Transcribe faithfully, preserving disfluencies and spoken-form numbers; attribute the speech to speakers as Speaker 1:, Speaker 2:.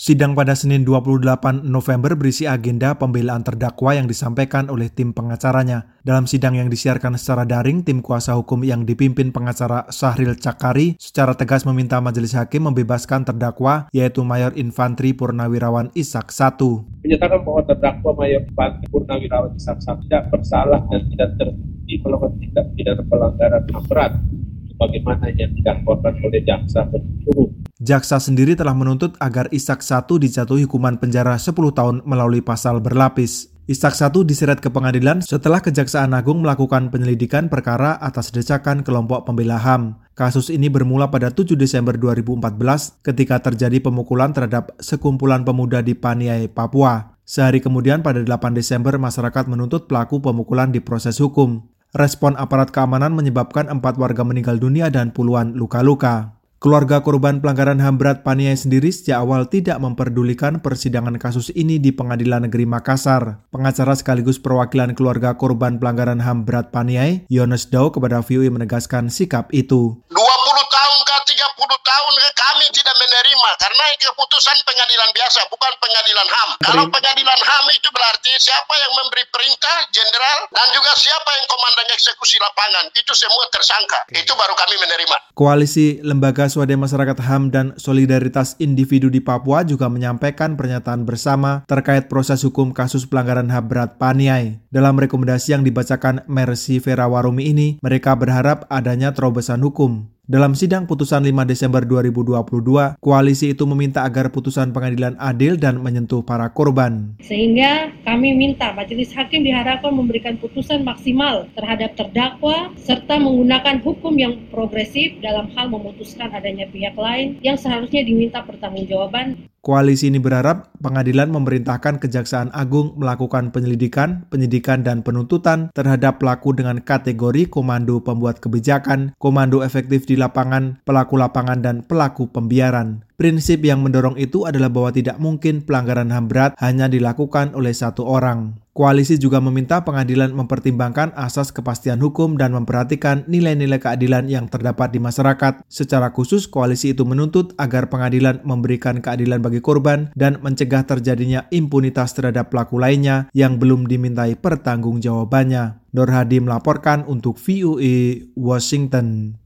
Speaker 1: Sidang pada Senin dua puluh delapan November berisi agenda pembelaan terdakwa yang disampaikan oleh tim pengacaranya. Dalam sidang yang disiarkan secara daring, tim kuasa hukum yang dipimpin pengacara Syahril Cakari secara tegas meminta majelis hakim membebaskan terdakwa, yaitu Mayor Infantri Purnawirawan Ishak satu.
Speaker 2: Menyatakan bahwa terdakwa Mayor Infantri Purnawirawan Ishak satu tidak bersalah dan tidak terbukti melakukan tindak pidana pelanggaran H A M berat sebagaimana yang didakwakan oleh jaksa penuntut umum.
Speaker 1: Jaksa sendiri telah menuntut agar Ishak satu dijatuhi hukuman penjara sepuluh tahun melalui pasal berlapis. Ishak satu diseret ke pengadilan setelah Kejaksaan Agung melakukan penyelidikan perkara atas desakan kelompok pembela H A M. Kasus ini bermula pada tujuh Desember dua ribu empat belas ketika terjadi pemukulan terhadap sekumpulan pemuda di Paniai, Papua. Sehari kemudian pada delapan Desember masyarakat menuntut pelaku pemukulan diproses hukum. Respon aparat keamanan menyebabkan empat warga meninggal dunia dan puluhan luka-luka. Keluarga korban pelanggaran H A M berat Paniai sendiri sejak awal tidak memperdulikan persidangan kasus ini di Pengadilan Negeri Makassar. Pengacara sekaligus perwakilan keluarga korban pelanggaran H A M berat Paniai, Yones Dau kepada V O I menegaskan sikap itu.
Speaker 3: dua puluh tahun ke tiga puluh tahun kami tidak menerima karena keputusan pengadilan biasa, bukan pengadilan H A M. Kalau pengadilan H A M itu berarti siapa yang memberi perintah, jenderal, dan juga siapa yang komandan eksekusi lapangan, itu semua tersangka. Itu baru kami menerima.
Speaker 1: Koalisi Lembaga Swadaya Masyarakat H A M dan Solidaritas Individu di Papua juga menyampaikan pernyataan bersama terkait proses hukum kasus pelanggaran H A M berat Paniai. Dalam rekomendasi yang dibacakan Mercy Vera Warumi ini, mereka berharap adanya terobosan hukum. Dalam sidang putusan lima Desember dua ribu dua puluh dua, koalisi itu meminta agar putusan pengadilan adil dan menyentuh para korban.
Speaker 4: Sehingga kami minta majelis hakim diharapkan memberikan putusan maksimal terhadap terdakwa serta menggunakan hukum yang progresif dalam hal memutuskan adanya pihak lain yang seharusnya diminta pertanggungjawaban.
Speaker 1: Koalisi ini berharap pengadilan memerintahkan Kejaksaan Agung melakukan penyelidikan, penyidikan, dan penuntutan terhadap pelaku dengan kategori komando pembuat kebijakan, komando efektif di lapangan, pelaku lapangan, dan pelaku pembiaran. Prinsip yang mendorong itu adalah bahwa tidak mungkin pelanggaran H A M berat hanya dilakukan oleh satu orang. Koalisi juga meminta pengadilan mempertimbangkan asas kepastian hukum dan memperhatikan nilai-nilai keadilan yang terdapat di masyarakat. Secara khusus, koalisi itu menuntut agar pengadilan memberikan keadilan bagi korban dan mencegah terjadinya impunitas terhadap pelaku lainnya yang belum dimintai pertanggungjawabannya. Nur Hadi melaporkan untuk V O A Washington.